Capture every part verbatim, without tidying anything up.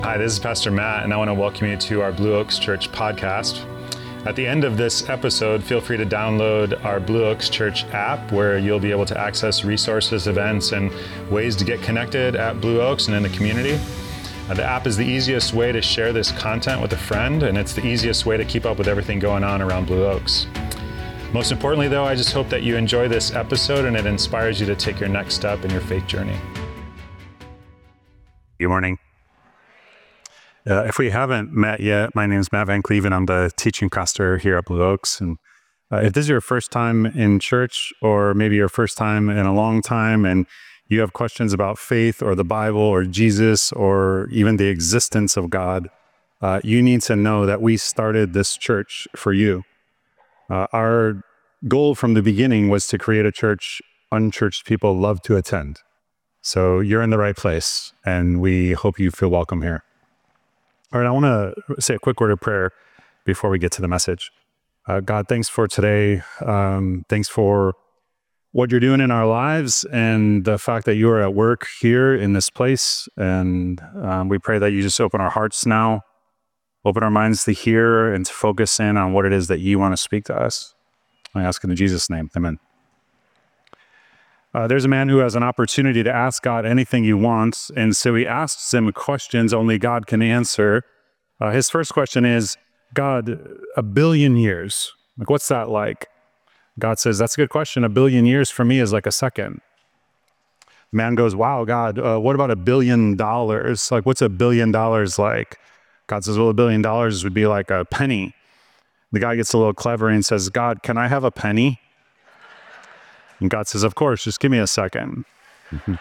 Hi, this is Pastor Matt, and I want to welcome you to our Blue Oaks Church podcast. At the end of this episode, feel free to download our Blue Oaks Church app, where you'll be able to access resources, events, and ways to get connected at Blue Oaks and in the community. Uh, the app is the easiest way to share this content with a friend, and it's the easiest way to keep up with everything going on around Blue Oaks. Most importantly, though, I just hope that you enjoy this episode and it inspires you to take your next step in your faith journey. Good morning. Uh, if we haven't met yet, my name is Matt Van Cleven. I'm the teaching pastor here at Blue Oaks. And uh, if this is your first time in church, or maybe your first time in a long time, and you have questions about faith or the Bible or Jesus or even the existence of God, uh, you need to know that we started this church for you. Uh, our goal from the beginning was to create a church unchurched people love to attend. So you're in the right place, and we hope you feel welcome here. All right, I want to say a quick word of prayer before we get to the message. Uh, God, thanks for today. Um, thanks for what you're doing in our lives and the fact that you are at work here in this place. And um, we pray that you just open our hearts now, open our minds to hear and to focus in on what it is that you want to speak to us. I ask in Jesus' name, amen. Uh, there's a man who has an opportunity to ask God anything he wants, and so he asks him questions only God can answer. Uh, his first question is, God, a billion years, like what's that like? God says, that's a good question. A billion years for me is like a second. The man goes, wow, God, uh, what about a billion dollars? Like, what's a billion dollars like? God says, well, a billion dollars would be like a penny. The guy gets a little clever and says, God, can I have a penny? And God says, of course, just give me a second. Mm-hmm.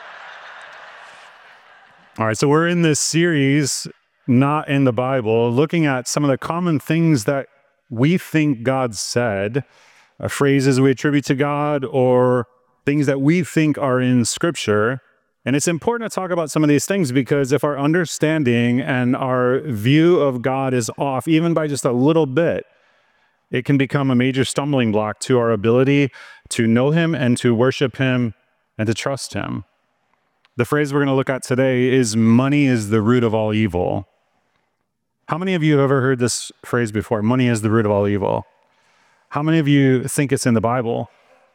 All right, so we're in this series, Not in the Bible, looking at some of the common things that we think God said, uh, phrases we attribute to God, or things that we think are in Scripture. And it's important to talk about some of these things, because if our understanding and our view of God is off, even by just a little bit, it can become a major stumbling block to our ability to know him and to worship him and to trust him. The phrase we're going to look at today is, money is the root of all evil. How many of you have ever heard this phrase before? Money is the root of all evil. How many of you think it's in the Bible?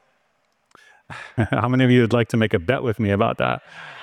How many of you would like to make a bet with me about that?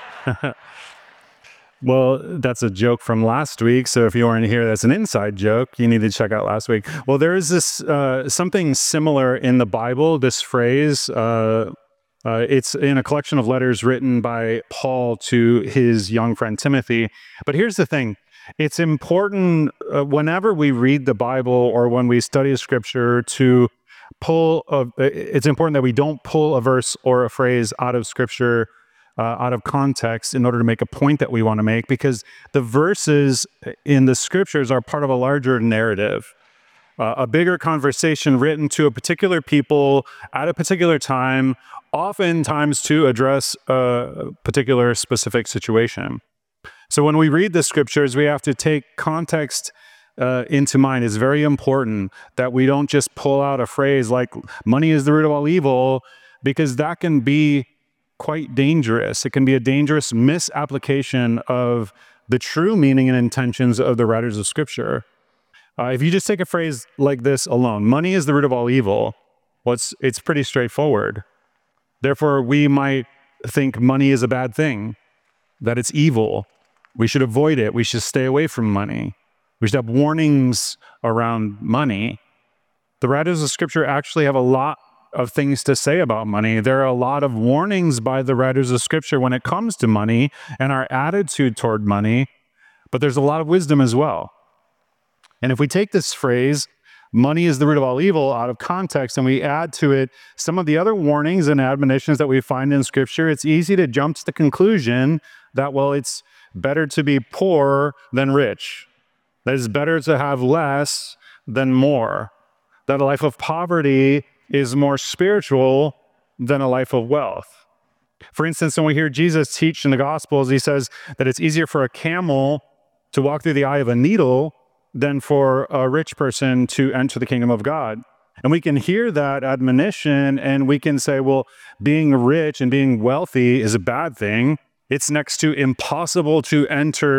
Well, that's a joke from last week. So if you weren't here, that's an inside joke. You need to check out last week. Well, there is this uh, something similar in the Bible, this phrase. Uh, uh, it's in a collection of letters written by Paul to his young friend Timothy. But here's the thing. It's important uh, whenever we read the Bible or when we study Scripture to pull, a, it's important that we don't pull a verse or a phrase out of Scripture Uh, out of context in order to make a point that we want to make, because the verses in the Scriptures are part of a larger narrative, uh, a bigger conversation written to a particular people at a particular time, oftentimes to address a particular specific situation. So when we read the Scriptures, we have to take context uh, into mind. It's very important that we don't just pull out a phrase like money is the root of all evil, because that can be quite dangerous. It can be a dangerous misapplication of the true meaning and intentions of the writers of Scripture. Uh, if you just take a phrase like this alone, money is the root of all evil, well, it's, it's pretty straightforward. Therefore, we might think money is a bad thing, that it's evil. We should avoid it. We should stay away from money. We should have warnings around money. The writers of Scripture actually have a lot of things to say about money. There are a lot of warnings by the writers of Scripture when it comes to money and our attitude toward money, but there's a lot of wisdom as well. And if we take this phrase, money is the root of all evil, out of context, and we add to it some of the other warnings and admonitions that we find in Scripture, it's easy to jump to the conclusion that, well, it's better to be poor than rich. That it's better to have less than more. That a life of poverty is more spiritual than a life of wealth. For instance, when we hear Jesus teach in the Gospels, he says that it's easier for a camel to walk through the eye of a needle than for a rich person to enter the kingdom of God. And we can hear that admonition and we can say, well, being rich and being wealthy is a bad thing. It's next to impossible to enter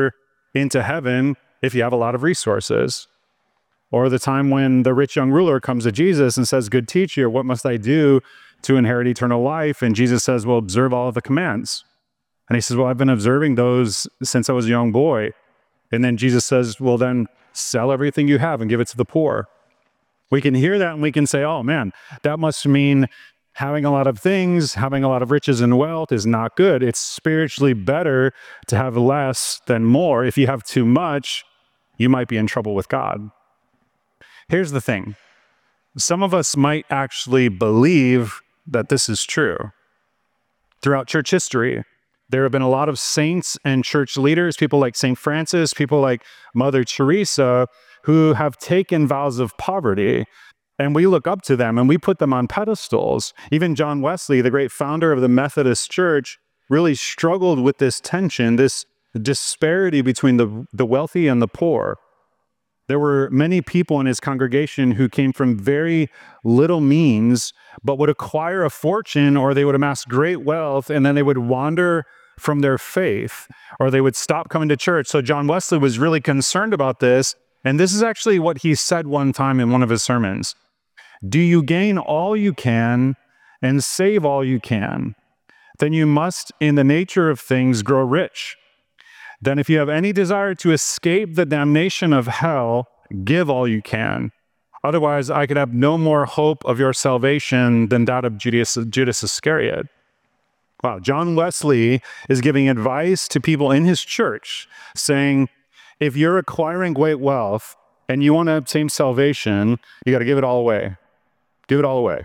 into heaven if you have a lot of resources. Or the time when the rich young ruler comes to Jesus and says, "Good teacher, what must I do to inherit eternal life?" And Jesus says, "Well, observe all of the commands." And he says, "Well, I've been observing those since I was a young boy." And then Jesus says, "Well, then sell everything you have and give it to the poor." We can hear that and we can say, "Oh man, that must mean having a lot of things, having a lot of riches and wealth is not good. It's spiritually better to have less than more. If you have too much, you might be in trouble with God." Here's the thing. Some of us might actually believe that this is true. Throughout church history, there have been a lot of saints and church leaders, people like Saint Francis, people like Mother Teresa, who have taken vows of poverty. And we look up to them and we put them on pedestals. Even John Wesley, the great founder of the Methodist Church, really struggled with this tension, this disparity between the, the wealthy and the poor. There were many people in his congregation who came from very little means, but would acquire a fortune, or they would amass great wealth, and then they would wander from their faith, or they would stop coming to church. So John Wesley was really concerned about this. And this is actually what he said one time in one of his sermons. "Do you gain all you can and save all you can? Then you must, in the nature of things, grow rich. Then if you have any desire to escape the damnation of hell, give all you can. Otherwise, I could have no more hope of your salvation than that of Judas, Judas Iscariot." Wow, John Wesley is giving advice to people in his church, saying, if you're acquiring great wealth and you want to obtain salvation, you got to give it all away. Give it all away.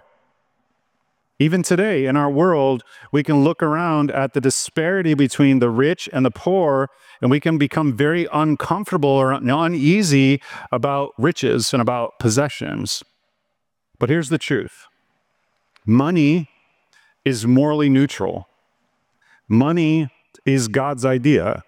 Even today in our world, we can look around at the disparity between the rich and the poor, and we can become very uncomfortable or uneasy about riches and about possessions. But here's the truth. Money is morally neutral. Money is God's idea.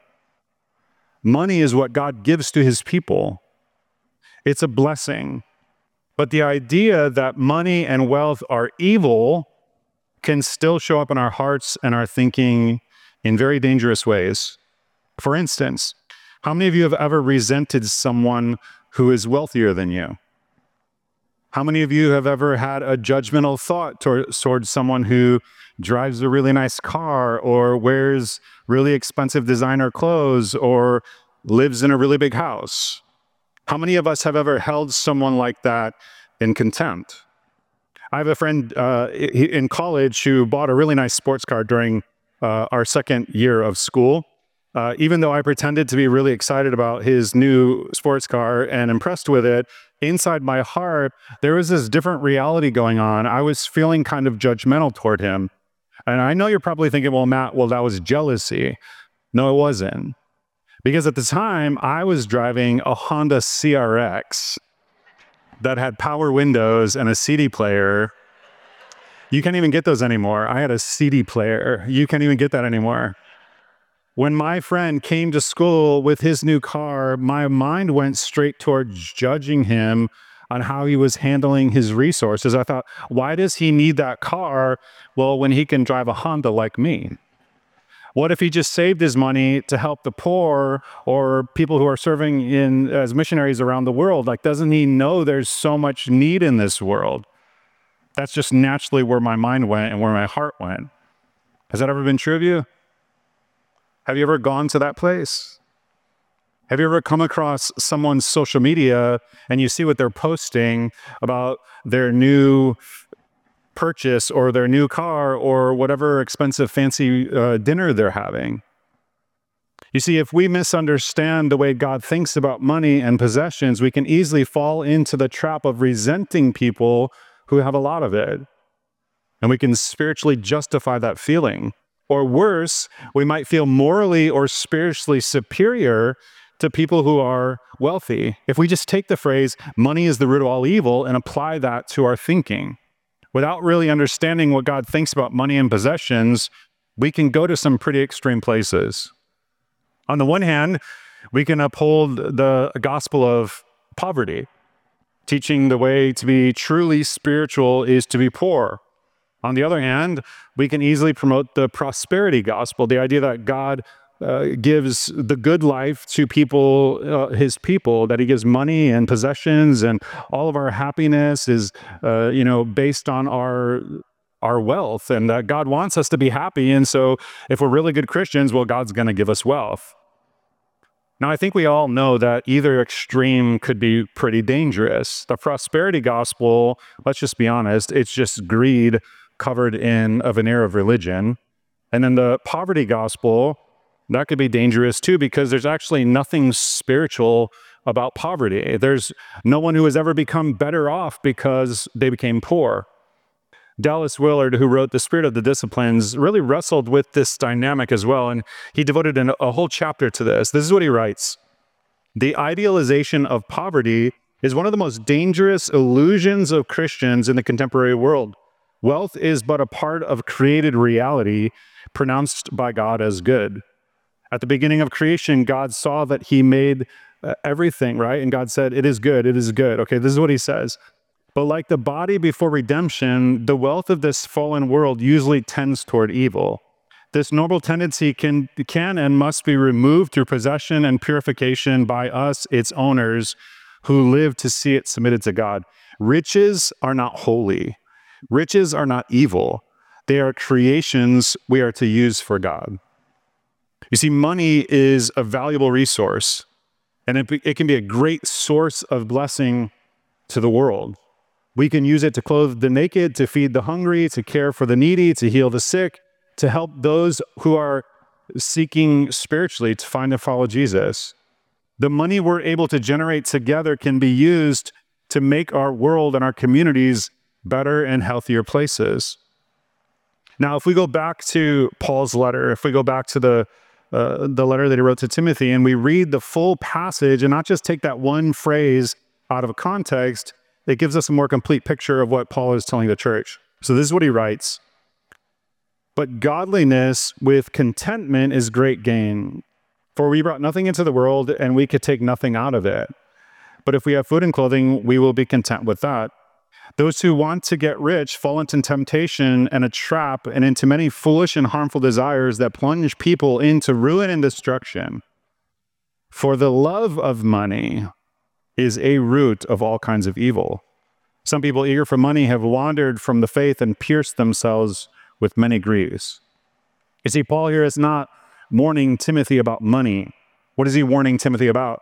Money is what God gives to his people. It's a blessing. But the idea that money and wealth are evil can still show up in our hearts and our thinking in very dangerous ways. For instance, how many of you have ever resented someone who is wealthier than you? How many of you have ever had a judgmental thought toward, towards someone who drives a really nice car or wears really expensive designer clothes or lives in a really big house? How many of us have ever held someone like that in contempt? I have a friend uh, in college who bought a really nice sports car during uh, our second year of school. Uh, even though I pretended to be really excited about his new sports car and impressed with it, inside my heart, there was this different reality going on. I was feeling kind of judgmental toward him. And I know you're probably thinking, well, Matt, well, that was jealousy. No, it wasn't. Because at the time, I was driving a Honda C R X that had power windows and a C D player. You can't even get those anymore. I had a C D player. You can't even get that anymore. When my friend came to school with his new car, my mind went straight towards judging him on how he was handling his resources. I thought, why does he need that car? Well, when he can drive a Honda like me. What if he just saved his money to help the poor or people who are serving in as missionaries around the world? Like, doesn't he know there's so much need in this world? That's just naturally where my mind went and where my heart went. Has that ever been true of you? Have you ever gone to that place? Have you ever come across someone's social media and you see what they're posting about their new purchase or their new car or whatever expensive fancy uh, dinner they're having? You see, if we misunderstand the way God thinks about money and possessions, we can easily fall into the trap of resenting people who have a lot of it. And we can spiritually justify that feeling. Or worse, we might feel morally or spiritually superior to people who are wealthy. If we just take the phrase, money is the root of all evil, and apply that to our thinking, without really understanding what God thinks about money and possessions, we can go to some pretty extreme places. On the one hand, we can uphold the gospel of poverty, teaching the way to be truly spiritual is to be poor. On the other hand, we can easily promote the prosperity gospel, the idea that God uh, gives the good life to people, uh, his people, that he gives money and possessions, and all of our happiness is, uh, you know, based on our our wealth, and that God wants us to be happy. And so if we're really good Christians, well, God's going to give us wealth. Now, I think we all know that either extreme could be pretty dangerous. The prosperity gospel, let's just be honest, it's just greed covered in a veneer of religion. And then the poverty gospel, that could be dangerous too, because there's actually nothing spiritual about poverty. There's no one who has ever become better off because they became poor. Dallas Willard, who wrote The Spirit of the Disciplines, really wrestled with this dynamic as well, and he devoted an, a whole chapter to this. This is what he writes. The idealization of poverty is one of the most dangerous illusions of Christians in the contemporary world. Wealth is but a part of created reality pronounced by God as good. At the beginning of creation, God saw that he made uh, everything, right? And God said, it is good, it is good. Okay, this is what he says. But like the body before redemption, the wealth of this fallen world usually tends toward evil. This noble tendency can, can and must be removed through possession and purification by us, its owners, who live to see it submitted to God. Riches are not holy. Riches are not evil. They are creations we are to use for God. You see, money is a valuable resource, and it, it can be a great source of blessing to the world. We can use it to clothe the naked, to feed the hungry, to care for the needy, to heal the sick, to help those who are seeking spiritually to find and follow Jesus. The money we're able to generate together can be used to make our world and our communities better and healthier places. Now, if we go back to Paul's letter, if we go back to the uh, the letter that he wrote to Timothy, and we read the full passage and not just take that one phrase out of context, it gives us a more complete picture of what Paul is telling the church. So this is what he writes. But godliness with contentment is great gain. For we brought nothing into the world, and we could take nothing out of it. But if we have food and clothing, we will be content with that. Those who want to get rich fall into temptation and a trap and into many foolish and harmful desires that plunge people into ruin and destruction. For the love of money is a root of all kinds of evil. Some people eager for money have wandered from the faith and pierced themselves with many griefs. You see, Paul here is not warning Timothy about money. What is he warning Timothy about?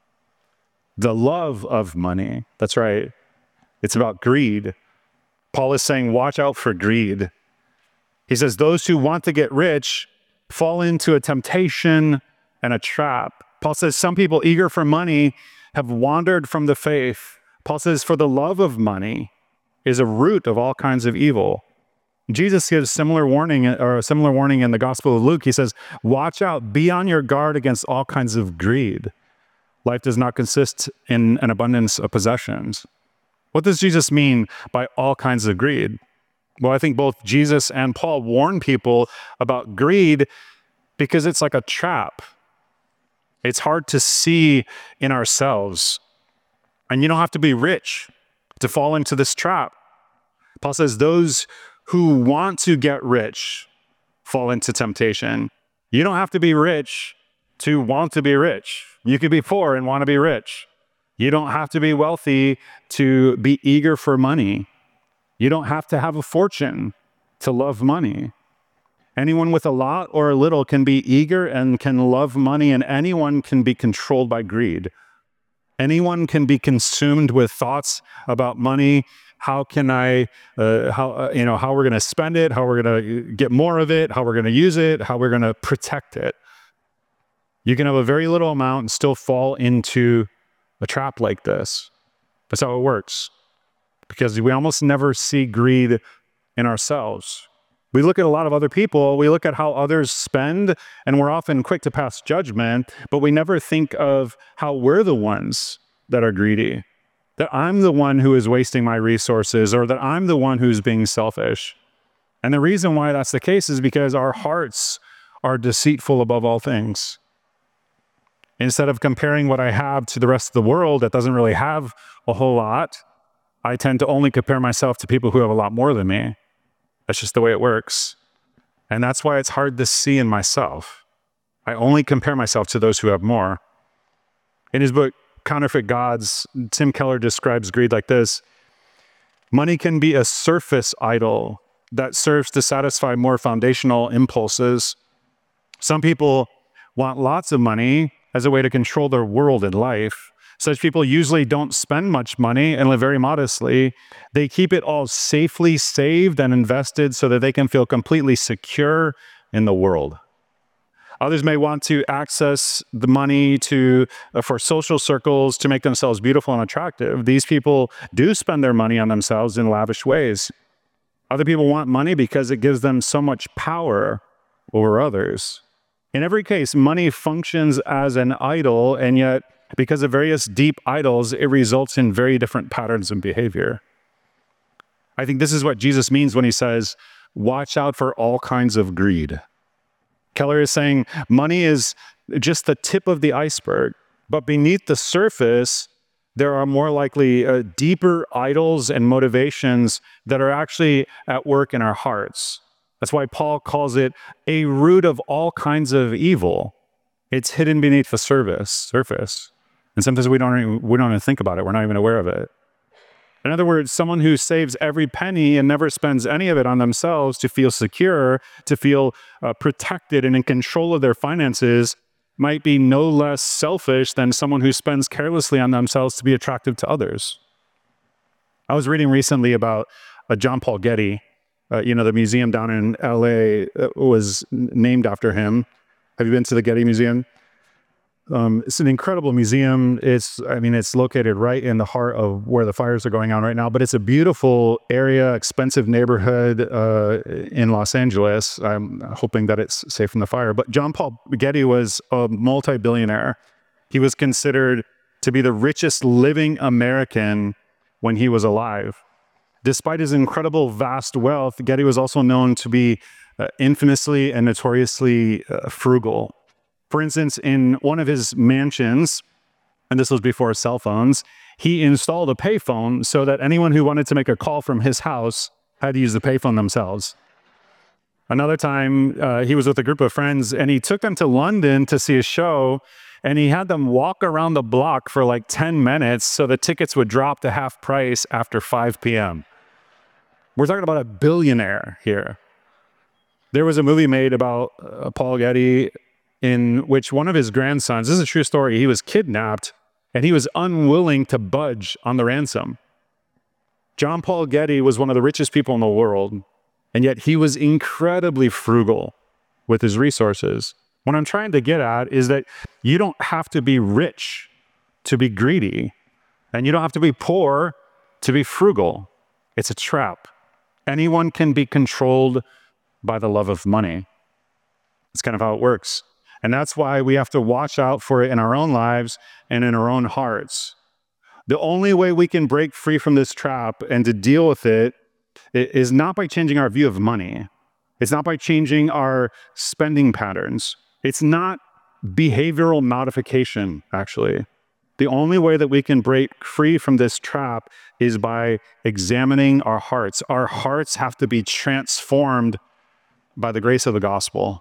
The love of money. That's right. It's about greed. Paul is saying, watch out for greed. He says, those who want to get rich fall into a temptation and a trap. Paul says, some people eager for money have wandered from the faith. Paul says, for the love of money is a root of all kinds of evil. Jesus gives similar warning, or a similar warning in the Gospel of Luke. He says, watch out, be on your guard against all kinds of greed. Life does not consist in an abundance of possessions. What does Jesus mean by all kinds of greed? Well, I think both Jesus and Paul warn people about greed because it's like a trap. It's hard to see in ourselves. And you don't have to be rich to fall into this trap. Paul says those who want to get rich fall into temptation. You don't have to be rich to want to be rich. You could be poor and want to be rich. You don't have to be wealthy to be eager for money. You don't have to have a fortune to love money. Anyone with a lot or a little can be eager and can love money, and anyone can be controlled by greed. Anyone can be consumed with thoughts about money. How can I, uh, how uh, you know, how we're going to spend it, how we're going to get more of it, how we're going to use it, how we're going to protect it. You can have a very little amount and still fall into a trap like this. That's how it works. Because we almost never see greed in ourselves. We look at a lot of other people, we look at how others spend, and we're often quick to pass judgment, but we never think of how we're the ones that are greedy. That I'm the one who is wasting my resources, or that I'm the one who's being selfish. And the reason why that's the case is because our hearts are deceitful above all things. Instead of comparing what I have to the rest of the world that doesn't really have a whole lot, I tend to only compare myself to people who have a lot more than me. That's just the way it works. And that's why it's hard to see in myself. I only compare myself to those who have more. In his book, Counterfeit Gods, Tim Keller describes greed like this: money can be a surface idol that serves to satisfy more foundational impulses. Some people want lots of money as a way to control their world and life. Such people usually don't spend much money and live very modestly. They keep it all safely saved and invested so that they can feel completely secure in the world. Others may want to access the money to uh, for social circles to make themselves beautiful and attractive. These people do spend their money on themselves in lavish ways. Other people want money because it gives them so much power over others. In every case, money functions as an idol, and yet, because of various deep idols, it results in very different patterns of behavior. I think this is what Jesus means when he says, watch out for all kinds of greed. Keller is saying money is just the tip of the iceberg, but beneath the surface, there are more likely uh, deeper idols and motivations that are actually at work in our hearts. That's why Paul calls it a root of all kinds of evil. It's hidden beneath the surface, surface. And sometimes we don't even, we don't even think about it. We're not even aware of it. In other words, someone who saves every penny and never spends any of it on themselves to feel secure, to feel uh, protected and in control of their finances, might be no less selfish than someone who spends carelessly on themselves to be attractive to others. I was reading recently about uh, John Paul Getty. Uh, you know, the museum down in L A was named after him. Have you been to the Getty Museum? Um, it's an incredible museum. It's, I mean, it's located right in the heart of where the fires are going on right now, but it's a beautiful area, expensive neighborhood uh, in Los Angeles. I'm hoping that it's safe from the fire. But John Paul Getty was a multi-billionaire. He was considered to be the richest living American when he was alive. Despite his incredible vast wealth, Getty was also known to be uh, infamously and notoriously uh, frugal. For instance, in one of his mansions, and this was before cell phones, he installed a payphone so that anyone who wanted to make a call from his house had to use the payphone themselves. Another time, uh, he was with a group of friends, and he took them to London to see a show, and he had them walk around the block for like ten minutes so the tickets would drop to half price after five p.m. We're talking about a billionaire here. There was a movie made about uh, Paul Getty in which one of his grandsons, this is a true story, he was kidnapped and he was unwilling to budge on the ransom. John Paul Getty was one of the richest people in the world, and yet he was incredibly frugal with his resources. What I'm trying to get at is that you don't have to be rich to be greedy, and you don't have to be poor to be frugal. It's a trap. Anyone can be controlled by the love of money. It's kind of how it works. And that's why we have to watch out for it in our own lives and in our own hearts. The only way we can break free from this trap and to deal with it is not by changing our view of money. It's not by changing our spending patterns. It's not behavioral modification, actually. The only way that we can break free from this trap is by examining our hearts. Our hearts have to be transformed by the grace of the gospel.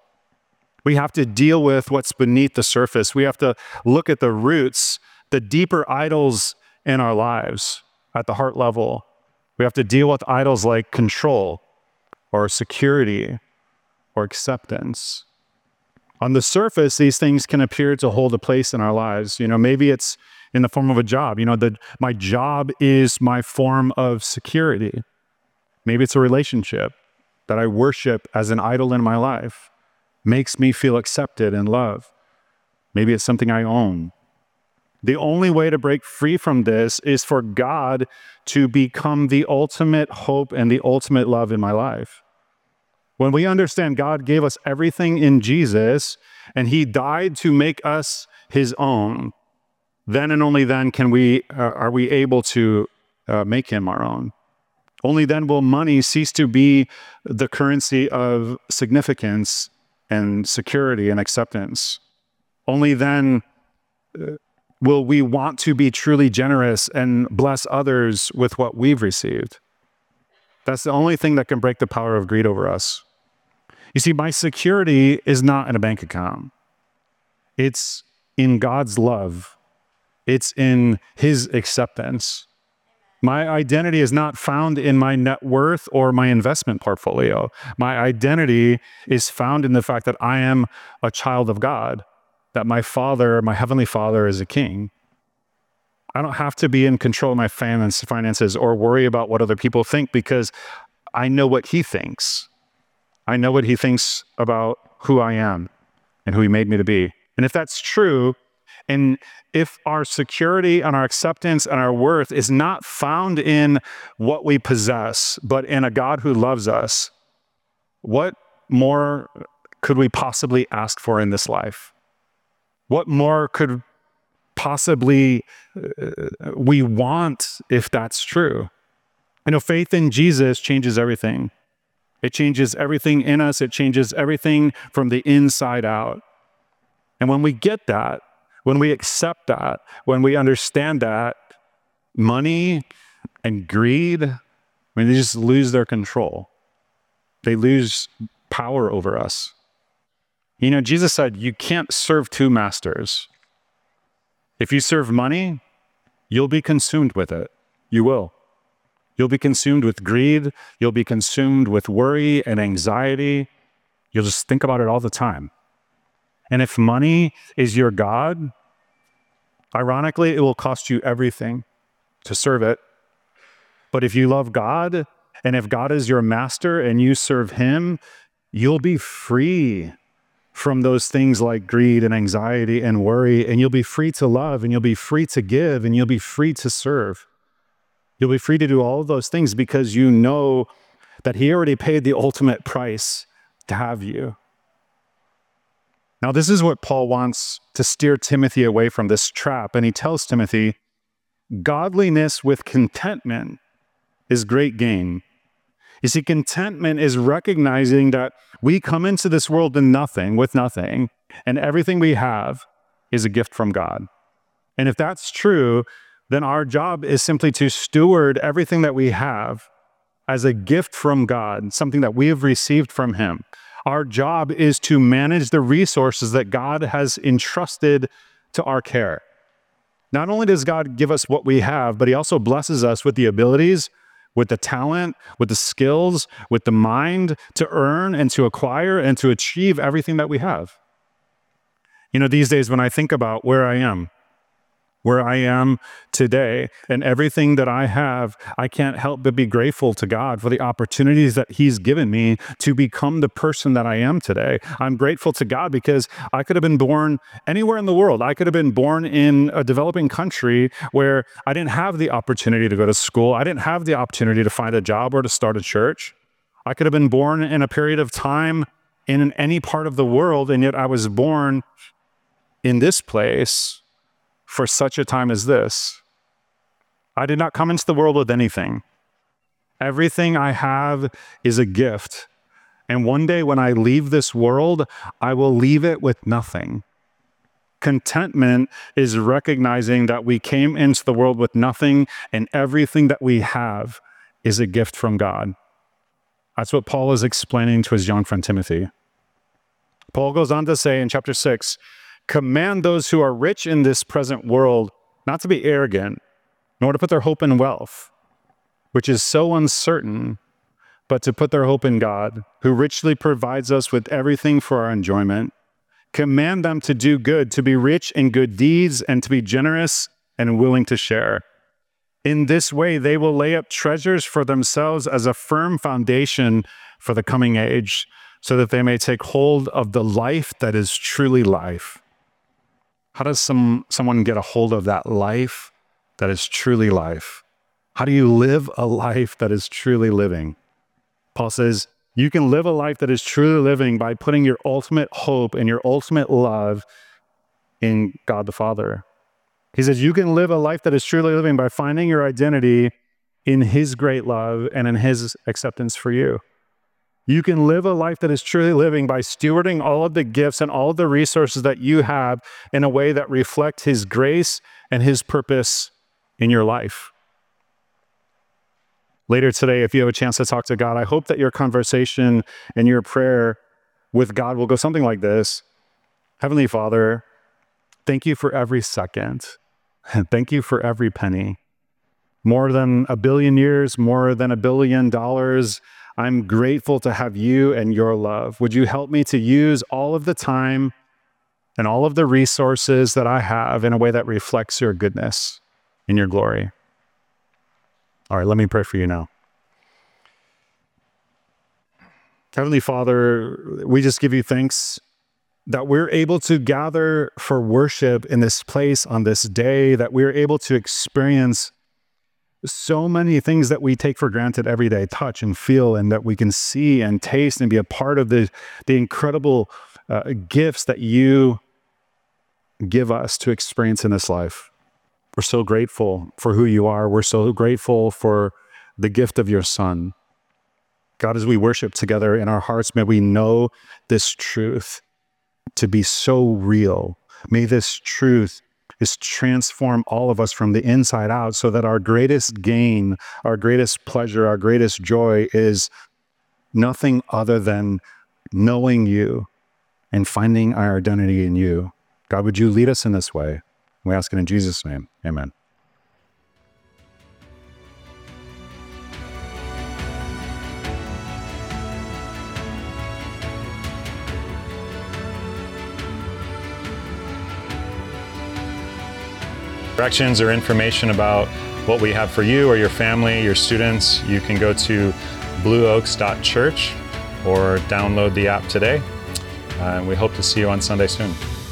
We have to deal with what's beneath the surface. We have to look at the roots, the deeper idols in our lives at the heart level. We have to deal with idols like control or security or acceptance. On the surface, these things can appear to hold a place in our lives. You know, maybe it's in the form of a job. You know, the, my job is my form of security. Maybe it's a relationship that I worship as an idol in my life. Makes me feel accepted and loved. Maybe it's something I own. The only way to break free from this is for God to become the ultimate hope and the ultimate love in my life. When we understand God gave us everything in Jesus and he died to make us his own, then and only then can we uh, are we able to uh, make him our own. Only then will money cease to be the currency of significance and security and acceptance. Only then uh, will we want to be truly generous and bless others with what we've received. That's the only thing that can break the power of greed over us. You see, my security is not in a bank account. It's in God's love. It's in his acceptance. My identity is not found in my net worth or my investment portfolio. My identity is found in the fact that I am a child of God, that my Father, my Heavenly Father, is a king. I don't have to be in control of my finance, finances or worry about what other people think, because I know what he thinks. I know what he thinks about who I am and who he made me to be. And if that's true, and if our security and our acceptance and our worth is not found in what we possess, but in a God who loves us, what more could we possibly ask for in this life? What more could possibly uh, we want if that's true? You know, faith in Jesus changes everything. It changes everything in us. It changes everything from the inside out. And when we get that, when we accept that, when we understand that, money and greed, I mean, they just lose their control. They lose power over us. You know, Jesus said, you can't serve two masters. If you serve money, you'll be consumed with it. You will. You'll be consumed with greed. You'll be consumed with worry and anxiety. You'll just think about it all the time. And if money is your God, ironically, it will cost you everything to serve it. But if you love God, and if God is your master and you serve him, you'll be free from those things like greed and anxiety and worry, and you'll be free to love, and you'll be free to give, and you'll be free to serve. You'll be free to do all of those things because you know that he already paid the ultimate price to have you. Now, this is what Paul wants to steer Timothy away from, this trap. And he tells Timothy, godliness with contentment is great gain. You see, contentment is recognizing that we come into this world in nothing, with nothing, and everything we have is a gift from God. And if that's true, then our job is simply to steward everything that we have as a gift from God, something that we have received from him. Our job is to manage the resources that God has entrusted to our care. Not only does God give us what we have, but he also blesses us with the abilities, with the talent, with the skills, with the mind to earn and to acquire and to achieve everything that we have. You know, these days when I think about where I am, where I am today, and everything that I have, I can't help but be grateful to God for the opportunities that he's given me to become the person that I am today. I'm grateful to God because I could have been born anywhere in the world. I could have been born in a developing country where I didn't have the opportunity to go to school. I didn't have the opportunity to find a job or to start a church. I could have been born in a period of time in any part of the world, and yet I was born in this place for such a time as this. I did not come into the world with anything. Everything I have is a gift. And one day when I leave this world, I will leave it with nothing. Contentment is recognizing that we came into the world with nothing, and everything that we have is a gift from God. That's what Paul is explaining to his young friend Timothy. Paul goes on to say in chapter six, command those who are rich in this present world not to be arrogant, nor to put their hope in wealth, which is so uncertain, but to put their hope in God, who richly provides us with everything for our enjoyment. Command them to do good, to be rich in good deeds, and to be generous and willing to share. In this way, they will lay up treasures for themselves as a firm foundation for the coming age, so that they may take hold of the life that is truly life. How does some someone get a hold of that life that is truly life? How do you live a life that is truly living? Paul says, you can live a life that is truly living by putting your ultimate hope and your ultimate love in God the Father. He says, you can live a life that is truly living by finding your identity in his great love and in his acceptance for you. You can live a life that is truly living by stewarding all of the gifts and all of the resources that you have in a way that reflect his grace and his purpose in your life. Later today, if you have a chance to talk to God, I hope that your conversation and your prayer with God will go something like this. Heavenly Father, Thank you for every second. Thank you for every penny. More than a billion years, more than a billion dollars, I'm grateful to have you and your love. Would you help me to use all of the time and all of the resources that I have in a way that reflects your goodness and your glory? All right, let me pray for you now. Heavenly Father, we just give you thanks that we're able to gather for worship in this place on this day, that we're able to experience so many things that we take for granted every day, touch and feel, and that we can see and taste and be a part of the, the incredible uh, gifts that you give us to experience in this life. We're so grateful for who you are. We're so grateful for the gift of your Son. God, as we worship together in our hearts, may we know this truth to be so real. May this truth is transform all of us from the inside out so that our greatest gain, our greatest pleasure, our greatest joy is nothing other than knowing you and finding our identity in you. God, would you lead us in this way? We ask it in Jesus' name. Amen. Directions or information about what we have for you or your family, your students, you can go to blue oaks dot church or download the app today. Uh, we hope to see you on Sunday soon.